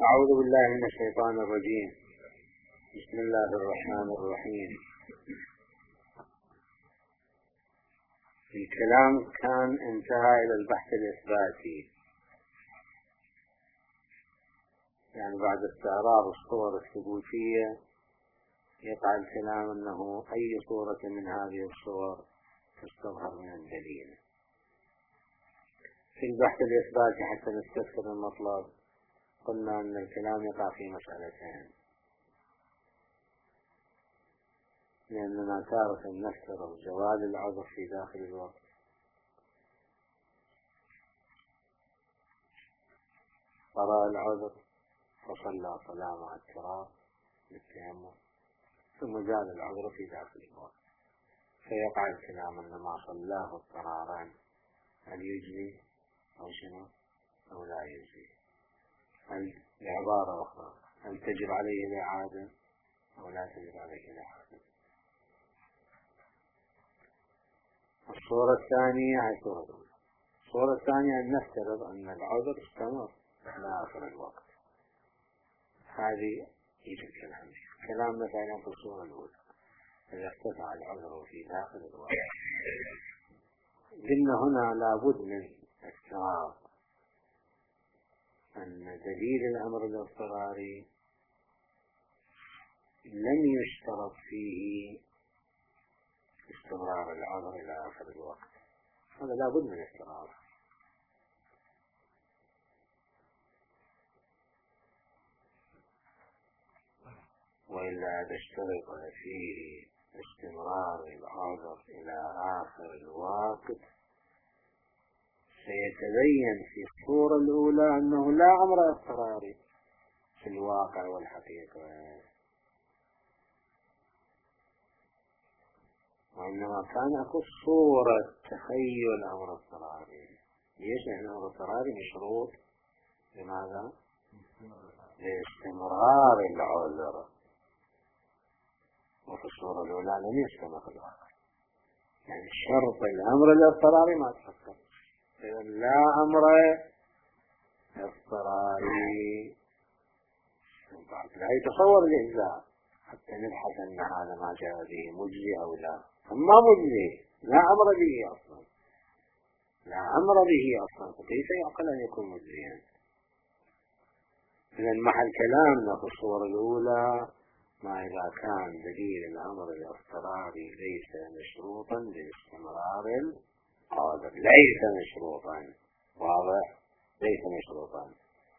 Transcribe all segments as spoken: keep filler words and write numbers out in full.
أعوذ بالله من الشيطان الرجيم. بسم الله الرحمن الرحيم. الكلام كان انتهى إلى البحث الإثباتي، يعني بعد استعراض الصور الثبوتية يقع الكلام أنه أي صورة من هذه الصور تستظهر من الدليل. في البحث الإثباتي حتى نستفسر المطلب قلنا أن الكلام يقع في مسألتين، لأننا تارة نفترض جواز العذر في داخل الوقت، قرأ العذر فصلى صلاة مع اضطرار للتيمم، ثم زاد العذر في داخل الوقت، فيقع الكلام أن ما صلاه اضطرارا هل يجزي أو شنو أو لا يجزي، هل بعبارة أخرى هل تجب عليه الإعادة أو لا تجب عليه الإعادة. الصورة الثانية هي الصورة الأولى. الصورة الثانية أن نفترض أن العذر استمر إلى آخر الوقت، هذه يجب الكلام فيه. كلام مثلا في الصورة الأولى إذا ارتفع العذر في داخل الوقت، قلنا هنا لابد من استعراض أن دليل الأمر الاضطراري لم يشترط فيه استمرار العذر إلى آخر الوقت، هذا لابد من استعراض. وإلا تشترط فيه استمرار العذر إلى آخر الوقت سيتبين في الصورة الأولى أنه لا أمر اضطراري في الواقع والحقيقة، وإنما كان أكو صورة تخيل أمر اضطراري. ليش؟ لأن الأمر الاضطراري مشروط لماذا؟ لاستمرار العذر، وفي الصورة الأولى لم يستمر العذر، يعني شرط الأمر الاضطراري ما تحقق. لا أمر اضطراري لا يتصور الإجزاء حتى نبحث أن هذا ما جاء به مجزي أو لا، أما مجزي لا أمر به أصلا، لا أمر به أصلا، فكيف يعقل أن يكون مجزيا؟ إذن محل كلامنا في الصورة الأولى ما إذا كان دليل الأمر الاضطراري ليس مشروطا لاستمرار العذر، ليس مشروطا، واضح؟ ليس مشروطا،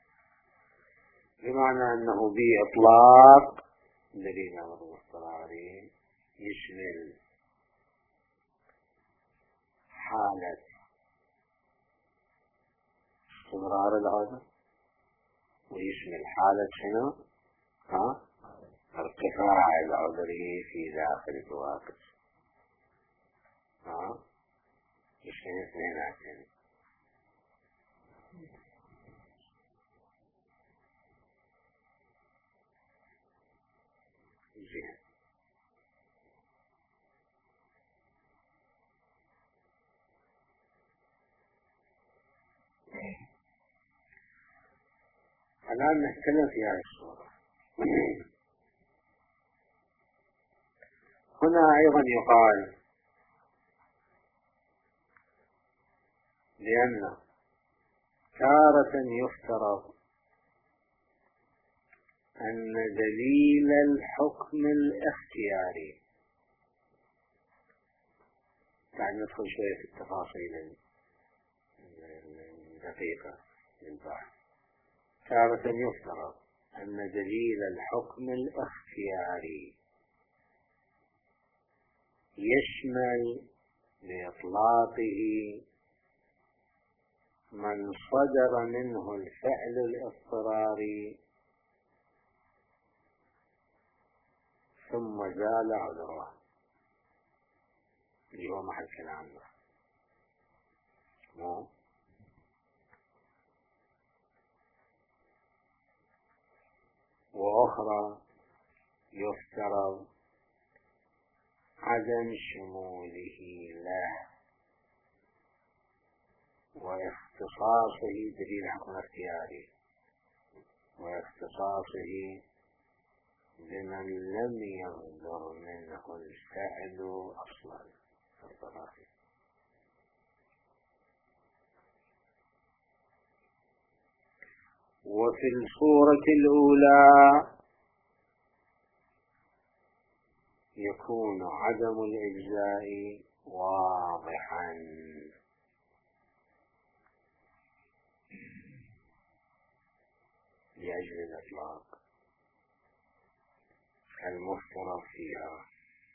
بمعنى أنه بإطلاق دليل الأمر الاضطراري يشمل حالة استمرار العذر ويشمل حالة شنو؟ ها؟ ارتفاع العذر في داخل الوقت. ها؟ يشمل اثنيناتين. زين. الآن نتكلم في هذه الصورة. هنا أيضا يقال لأن تارة يفترض أن دليل الحكم الاختياري، بعد ندخل شوية في التفاصيل الدقيقة للبحث، تارة يفترض أن دليل الحكم الاختياري يشمل بإطلاقه من صدر منه الفعل الاضطراري ثم زال عذره، اللي هو محل كلامنا. مو وأخرى يفترض عدم شموله له واختصاصه دليل حكم اختياري، واختصاصه بمن لم يصدر منه الفعل أصلا الطلاق. وفي الصورة الأولى يكون عدم الإجزاء واضحا لأجل الإطلاق المفترض فيها.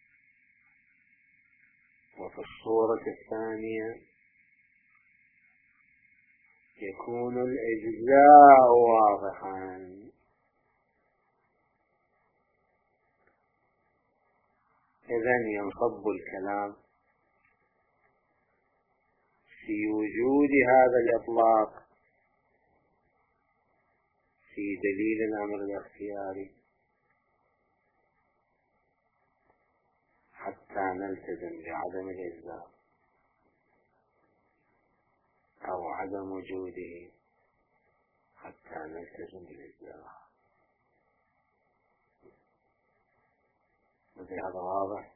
وفي الصورة الثانية يكون الإجزاء واضحا إذن ينصب الكلام في وجود هذا الإطلاق في دليل الأمر الاختياري حتى نلتزم بعدم الإجزاء أو عدم وجوده حتى نلتزم بالإجزاء. هذا واضح.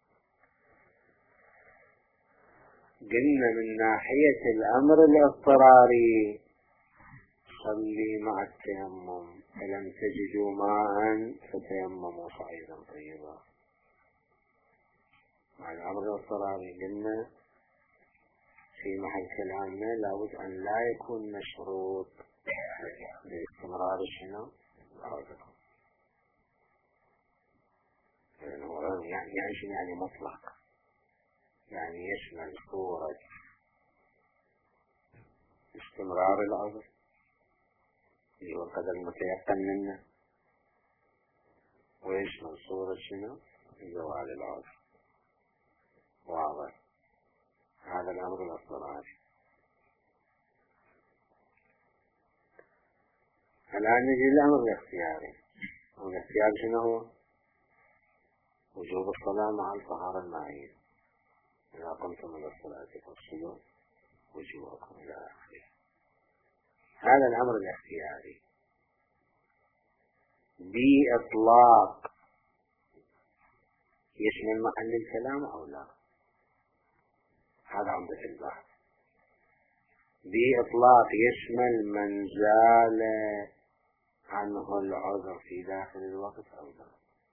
قلنا من ناحية الأمر الاضطراري صلي مع التيمم فلم تجدوا ماء فتيمموا صعيدا طيبا. مع الأمر الاضطراري قلنا في محل كلامنا لابد أن لا يكون مشروط باستمرار شنو العذر. يعني يعني شنو يعني مطلق؟ يعني يشمل صورة استمرار العذر اللي هو القدر المتيقن منه، ويشمل صورة شنو زوال العذر. واضح. هذا الأمر الاضطراري. الآن نجي الأمر الاختياري. والاختيار شنو هو؟ وجوب الصلاة مع الطهارة المائية. إذا قمتم إلى الصلاة فاغسلوا وجوهكم إلى آخره. هذا الأمر الاختياري بإطلاق يشمل محل الكلام أو لا؟ هذا عمدة البحث. بإطلاق يشمل من زال عنه العذر في داخل الوقت أو لا؟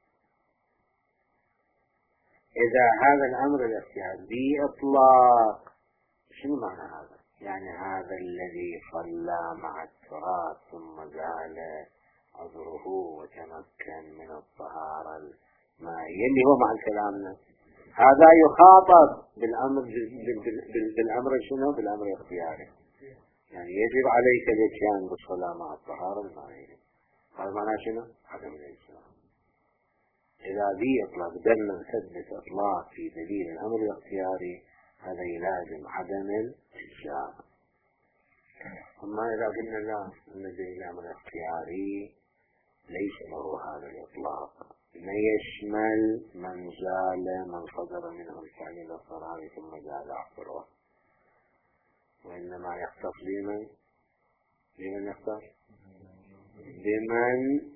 إذا هذا الأمر الاختياري بإطلاق شنو معنى هذا؟ يعني هذا الذي صلى مع التراب ثم زال عذره وتمكن من الطهارة المائية اللي هو مع كلامنا، هذا يخاطب بالأمر بالأمر شنو؟ بالأمر الاختياري. يعني يجب عليك الاتيان بالصلاة مع الطهارة المائية. هذا معناه شنو؟ عدم الإجزاء. إذا بي إطلاق قدرنا نثبت إطلاق في دليل الأمر الاختياري هذا يلازم عدم الإجزاء. أما إذا قلنا لا أن دليل الأمر الاختياري ليس له هذا الإطلاق، ما يشمل من زال من صدر منه الفعل الاضطراري ثم زال عذره، وإنما يختص بمن بمن يختص بمن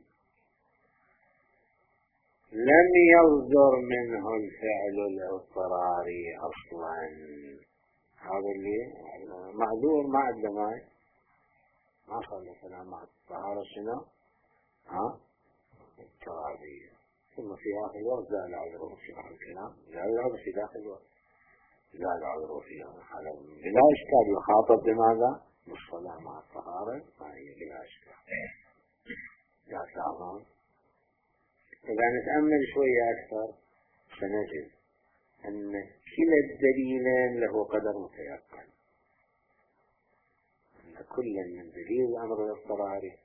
لم يصدر منه الفعل الاضطراري أصلا. هذا اللي معذور ما عنده ماء ما صلى السلام مع الطهارة شنو؟ ها؟ الترابية. ثم في آخر الوقت زال عذره في آخر الكلام، زال العذر في داخل الوقت، زال عذره فيها. هذا بلا إشكال يخاطب بماذا؟ بالصلاة مع الطهارة ما هي بلا إشكال. لا تعلم. إذا نتأمل شوية أكثر سنجد أن كلا الدليلين له قدر متيقن. أن كل من دليل الأمر الاضطراري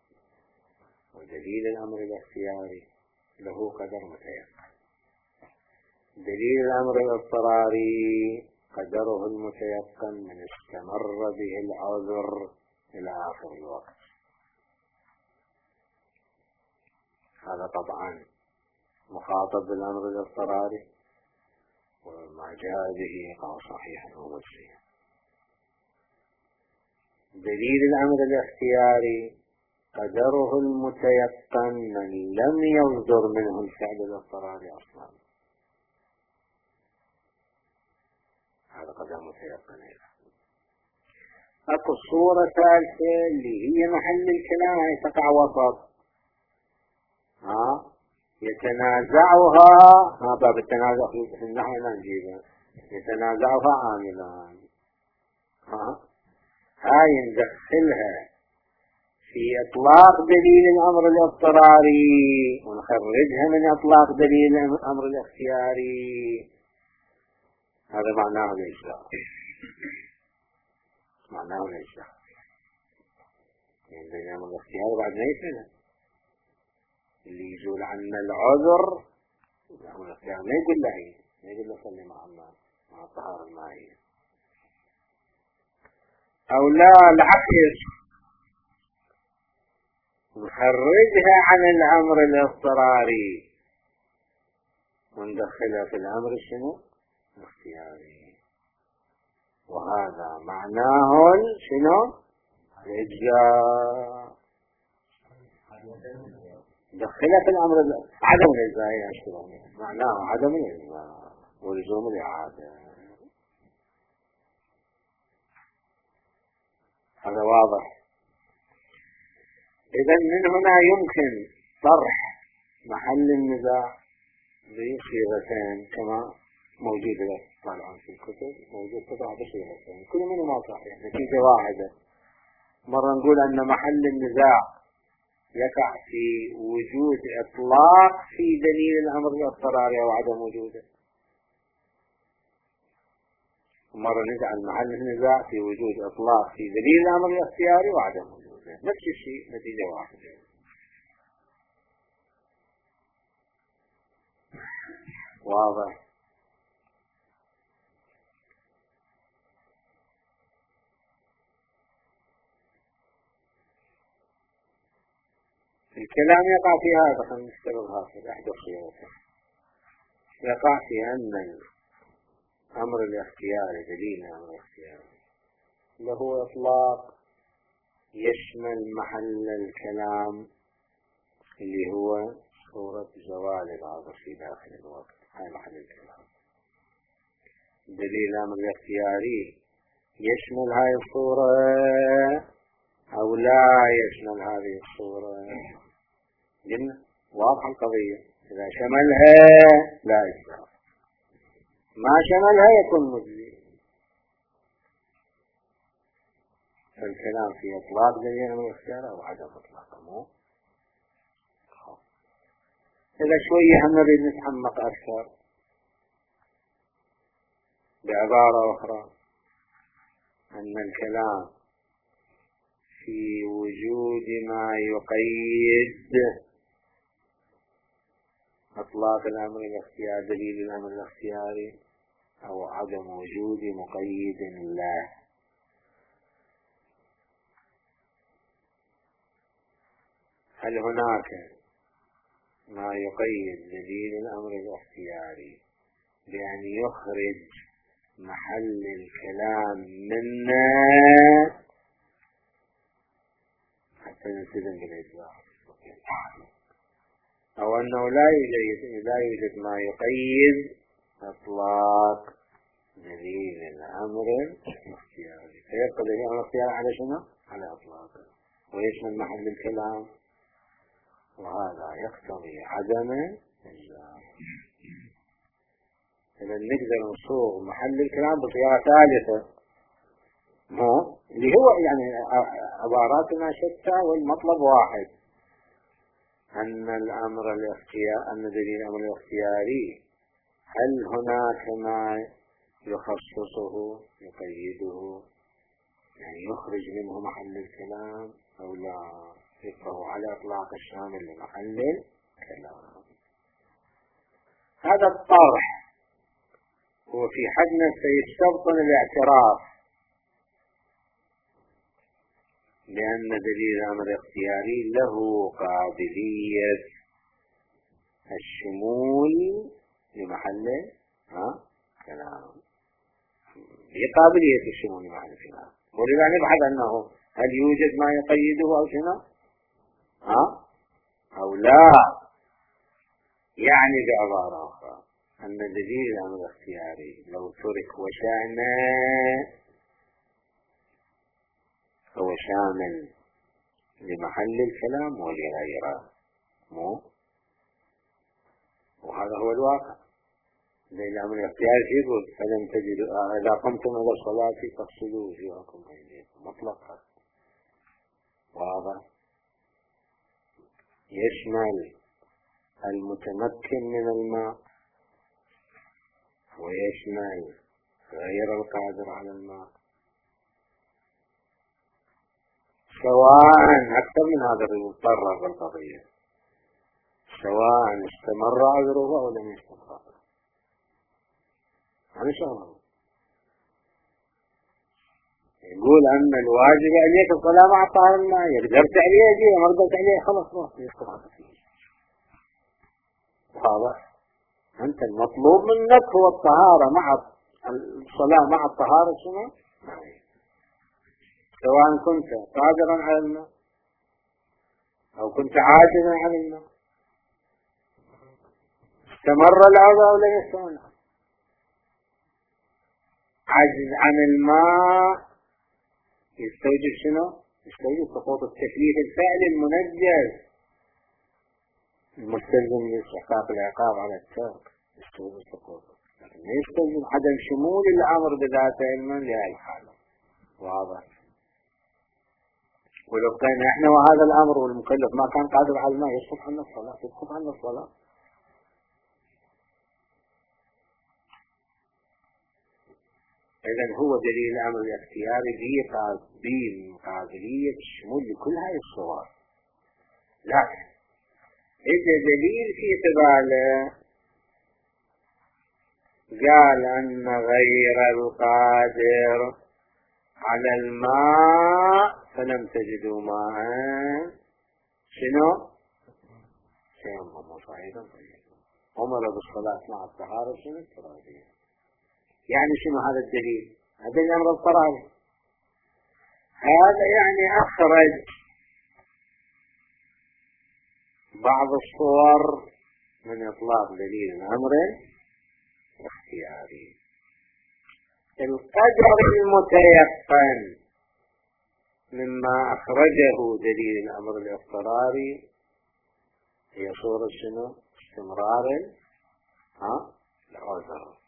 ودليل الأمر الاختياري له قدر متيقن. دليل الأمر الاضطراري قدره المتيقن من استمر به العذر إلى آخر الوقت. هذا طبعا مخاطب بالأمر الاضطراري، وما جاء به قال صحيحا ومجزيا. دليل الأمر الاختياري قدره المتيقن من لم يصدر منه الفعل الاضطراري أصلا، هذا قدر متيقن. اكو صورة ثالثة اللي هي محل الكلام، هي تقع وسط، ها يتنازعها، ها باب التنازع في النحو لا نجيبه، يتنازعها عاملان، ها هاي ندخلها في اطلاق دليل الامر الاضطراري ونخرجها من اطلاق دليل الامر الاختياري. هذا معناه الإجزاء، معناه الإجزاء يعني الامر الاختياري بعد ما يسنه اللي يزول عنا العذر الامر الاختياري ما يقول له هي، ما يقول له صلي مع الماء مع الطهارة المائية، او لا العكس نخرجها عن الامر الاضطراري وندخلها في الامر شنو الاختياري، وهذا معناه شنو الإجزاء، دخلها في الامر عدم الإجزاء، معناه عدم الإجزاء ولزوم الإعادة. هذا واضح. إذا من هنا يمكن طرح محل النزاع بصيغتين كما موجودة طبعا في الكتب، موجود طبعا بصيغتين كل منهما صحيح، نتيجة واحدة. مرة نقول أن محل النزاع يقع في وجود إطلاق في دليل الأمر الاضطراري أو عدم وجوده، ومرة نجعل محل النزاع في وجود إطلاق في دليل الأمر الاختياري وعدم وجوده، نفس الشيء نتيجة واحدة. واضح. الكلام يقع في هذا، خلينا نستبق هذا أحد الصيغتين، يقع في أن الأمر الاختياري دليل الأمر الاختياري له إطلاق يشمل محل الكلام اللي هو صورة زوال العذر في داخل الوقت، هاي محل الكلام. دليل الأمر الاختياري يشمل هاي الصورة أو لا يشمل هذه الصورة، قلنا واضحة القضية. إذا شملها لا إجزاء، ما شملها يكون مجزي. فالكلام في إطلاق دليل الأمر الاختياري أو عدم إطلاقه. مو إذا شوية هم نريد نتعمق أكثر بعبارة أخرى، أن الكلام في وجود ما يقيد إطلاق الأمر الاختياري دليل الأمر الاختياري أو عدم وجود مقيد له. هل هناك ما يقيد دليل الأمر الاختياري بأن يخرج محل الكلام منا حتى نلتزم بالإجزاء، أو أنه لا يوجد لا يوجد ما يقيد إطلاق دليل الأمر الاختياري، فيبقى دليل الأمر الاختياري على شنو؟ على إطلاقه ويشمل محل الكلام، وهذا يقتضي عدم الإجزاء. إذا نقدر نصوغ محل الكلام بصيغة ثالثة، مو اللي هو يعني عباراتنا شتى والمطلب واحد، أن الأمر الاختياري أن دليل الأمر الاختياري هل هناك ما يخصصه يقيده يعني يخرج منه محل الكلام أو لا، فهو على إطلاق الشامل لمحل الكلام. هذا الطرح هو في حد نفسه يستبطن الاعتراف لأن دليل الأمر الاختياري له قابلية الشمول لمحل ها كلام، بقابلية الشمول لمحل الكلام، ولذا نبحث أنه هل يوجد ما يقيده أو شنو ها أو لا. يعني بعبارة أخرى أن دليل الأمر الاختياري لو ترك وشأنه فهو شامل لمحل الكلام ولغيره، مو وهذا هو الواقع. دليل الأمر الاختياري يقول فلم تجدوا إذا قمتم إلى الصلاة فاغسلوا وجوهكم وأيديكم مطلقا، واضح. يشمل المتمكن من الماء ويشمل غير القادر على الماء، سواء أكثر من هذا المضطر بالقضية، سواء استمر عذره أو لم يستمر. هذا شغله. يقول أن الواجب عليك الصلاة مع طاهر الماء، قدرت عليه أجيه ما قدرت عليه خلاص روح يستطيع فيه. واضح. أنت المطلوب منك هو الطهارة مع الصلاة مع الطهارة شنو؟ سواء كنت قادرا على الماء أو كنت عاجزا عن الماء، استمر العذر أو لم يستمر. عجز عن الماء يستوجب شنو؟ يستوجب سقوط التكليف الفعلي المنجز المستلزم لاستحقاق العقاب على الترك، يستوجب سقوطه، لكن لا يستوجب عدم شمول الأمر بذاته علما لهذه الحالة. واضح. ولو كان احنا وهذا الأمر والمكلف ما كان قادر على الماء يسقط عنا الصلاة، يسقط عنا الصلاة. إذن هو دليل الأمر الاختياري به قابلية الشمول لكل هذه الصور. لكن إذا دليل في قباله قال أن غير القادر على الماء فلم تجدوا ماء شنو؟ تيمموا صعيدا طيبا، أمر بالصلاة مع الطهارة شنو؟ الترابية. يعني شنو هذا الدليل؟ هذا الأمر اضطراري. هذا يعني أخرج بعض الصور من إطلاق دليل الأمر الاختياري. القدر المتيقن مما أخرجه دليل الأمر الاضطراري هي صورة شنو؟ استمرار ها العذر.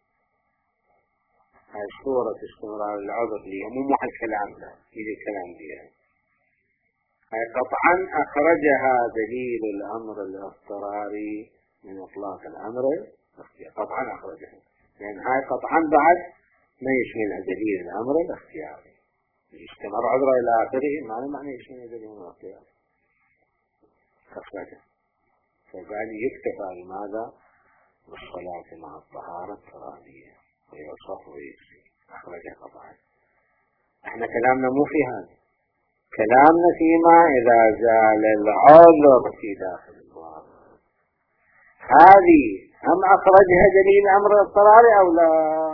هاي صورة استمرار العذر اللي مو محل كلام لا إذا كلام بها. هاي قطعا أخرجها دليل الأمر الاضطراري من إطلاق الأمر الاختياري، قطعا أخرجها، لأن يعني هاي قطعا بعد ما يشملها دليل الأمر الاختياري. استمر عذره إلى آخره ما معنى يشمل دليل الأمر الاختياري، أخرجها. فقال يكتفى لماذا؟ بالصلاة مع الطهارة الترابية ويصف ويكفي، أخرجها قطعا. احنا كلامنا مو في هذا، كلامنا فيما إذا زال العذر في داخل الواقع. هذه هم أخرجها دليل الأمر الاضطراري أو لا؟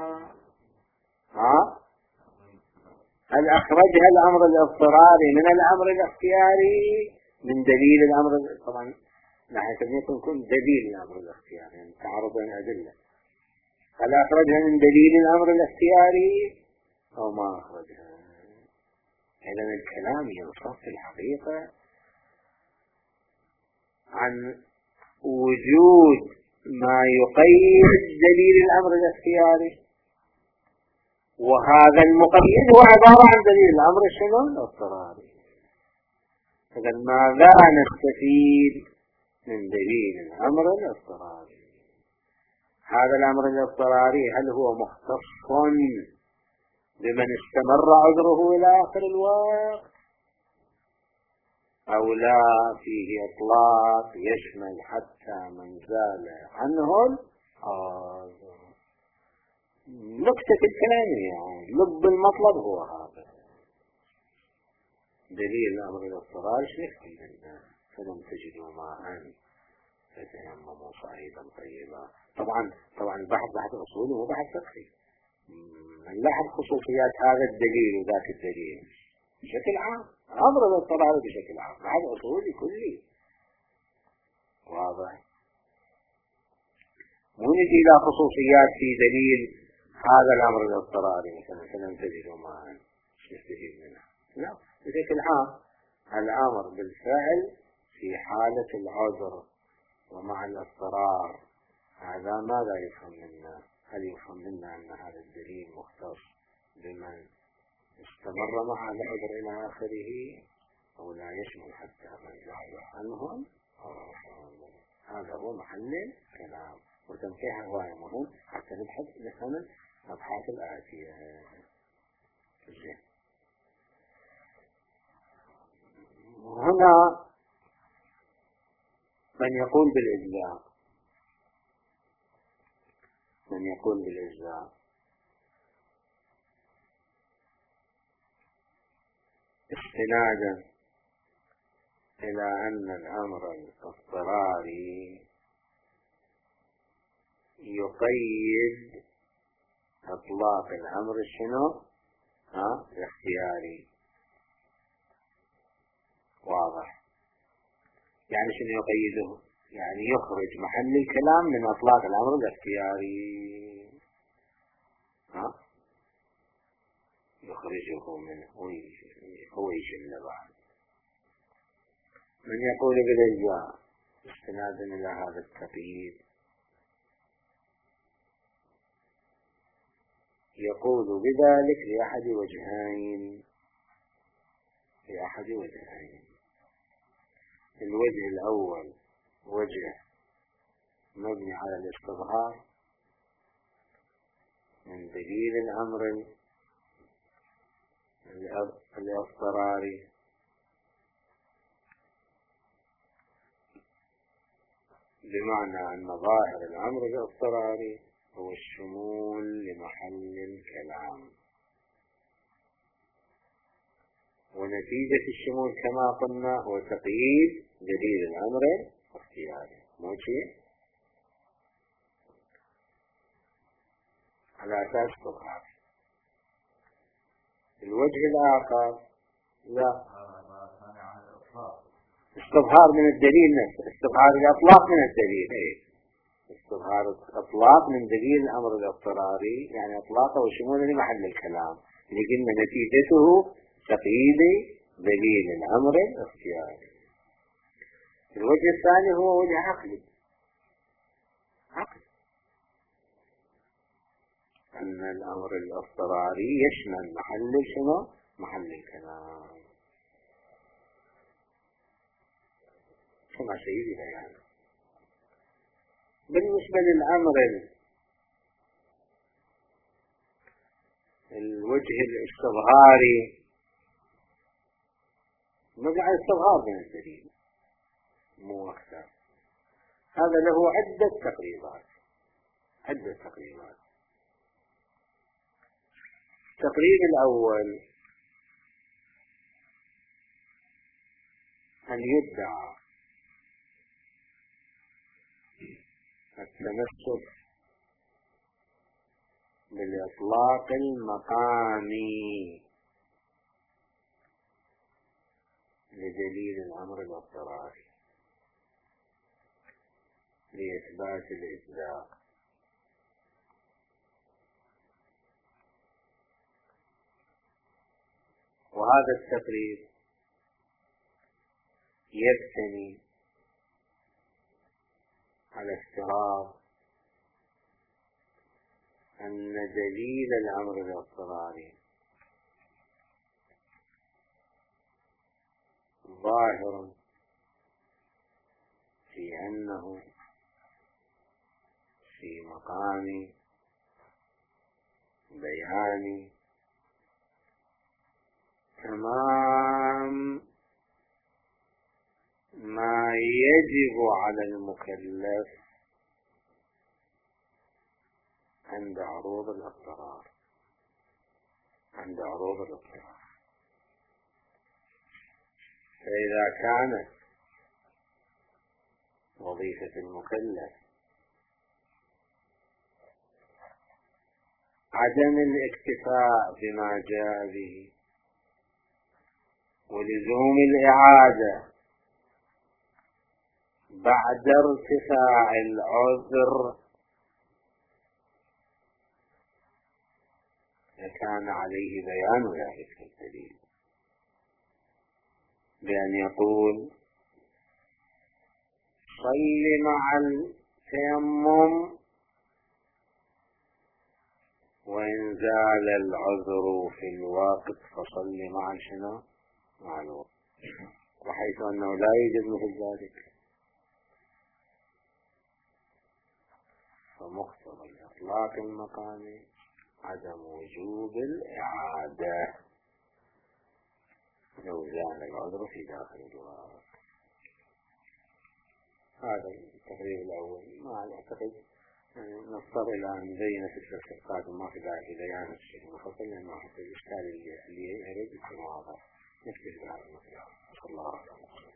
ها؟ هل أخرجها الأمر الاضطراري من الأمر الاختياري من دليل الأمر؟ طبعا نحن يكون يكون دليل الأمر الاختياري يعني تعارض بين الأدلة. هل أخرجها من دليل الأمر الاختياري أو ما أخرجها؟ إذن الكلام ينصف في الحقيقة عن وجود ما يقيد دليل الأمر الاختياري، وهذا المقيد هو عبارة عن دليل الأمر شنو؟ الاضطراري. إذن ماذا نستفيد من دليل الأمر الاضطراري؟ هذا الأمر الاضطراري هل هو مختص بمن استمر عذره إلى آخر الوقت أو لا فيه إطلاق يشمل حتى من زال عنه العذر؟ نكتة الكلام يعني لب المطلب هو هذا دليل الأمر الاضطراري. شنو لنا فلم تجدوا ماء فتيمموا صعيدا طيبا. طبعا طبعا البحث بحث أصولي مو بحث فقهي، نلاحظ خصوصيات هذا الدليل وذاك الدليل بشكل عام. أمر الاضطرار بشكل عام، هذا أصولي كلي واضح. مو نجي إلى خصوصيات في دليل هذا الأمر الاضطراري مثلا سننتبه معا نستفيد منها، لا، بشكل عام الأمر بالفعل في حالة العذر ومع الاضطرار، هذا ماذا يفهم منا؟ هل يفهم منا أن هذا الدليل مختص بمن استمر مع العذر إلى آخره أو لا يشمل حتى من ذهب عنهم؟ هذا هو محل كلام، وتنفيها غاية مهم حتى نبحث نفهم الأبحاث الآتية. هنا من يقول بالإجزاء، من يقول بالإجزاء استنادا إلى أن الأمر الاضطراري يقيد إطلاق الأمر شنو؟ ها؟ الاختياري. واضح؟ يعني شنو يقيده؟ يعني يخرج محل الكلام من إطلاق الأمر الاختياري، ها؟ يخرجه منه هو يشل بعد. من يقول بالإجزاء استنادا إلى هذا التقييد يقول بذلك لأحد وجهين، لأحد وجهين. الوجه الأول وجه مبني على الاستظهار من دليل الأمر الاضطراري، بمعنى أن ظاهر الأمر الاضطراري هو الشمول لمحل الكلام، ونتيجة الشمول كما قلنا هو تقييد دليل الأمر الاختياري. مو شيء على أساس استظهار. الوجه الآخر لا، استظهار من الدليل نفسه، استظهار الأطلاق من الدليل، ايه استظهار الأطلاق من دليل الأمر الاضطراري، يعني أطلاقه وشموله لمحل الكلام، لكن نتيجته تقييد دليل الأمر الاختياري. الوجه الثاني هو وجه عقلي، عقل أن الأمر الاضطراري يشمل محل شنو؟ محل الكلام، كما سيدي بيان. بالنسبة للأمر الوجه الاستظهاري نرجع الاستظهار من الدليل مو أكثر، هذا له عدة تقريبات، عدة تقريبات. التقريب الأول أن يدعى التمسك بالإطلاق المقامي لدليل الأمر الاضطراري لإثبات الإجزاء، وهذا التقريب يبتني على افتراض أن دليل الأمر الاضطراري ظاهر في أنه في مقام بيان تمام ما يجب على المكلف عند عروض الاضطرار، عند عروض الاضطرار. فإذا كانت وظيفة المكلف عدم الاكتفاء بما جاء به ولزوم الإعادة بعد ارتفاع العذر كان عليه بيان ذلك في الدليل بأن يقول صل مع التيمم وإن زال العذر في الوقت فصل مع شنو؟ مع الوقت، وحيث أنه لا يوجد مثل ذلك فمقتضى الإطلاق المقامي عدم وجوب الإعادة لو زال العذر في داخل الوقت. هذا التقرير الأول. ما أعتقد يعني نضطر إلى أن نبين في الشرح القادم، ما في داعي لبيان الشيء المفصل لأنه حتى الإشكال اللي يريد يكون واضح. نكتب بهذا المثال. صلى الله عليه وسلم.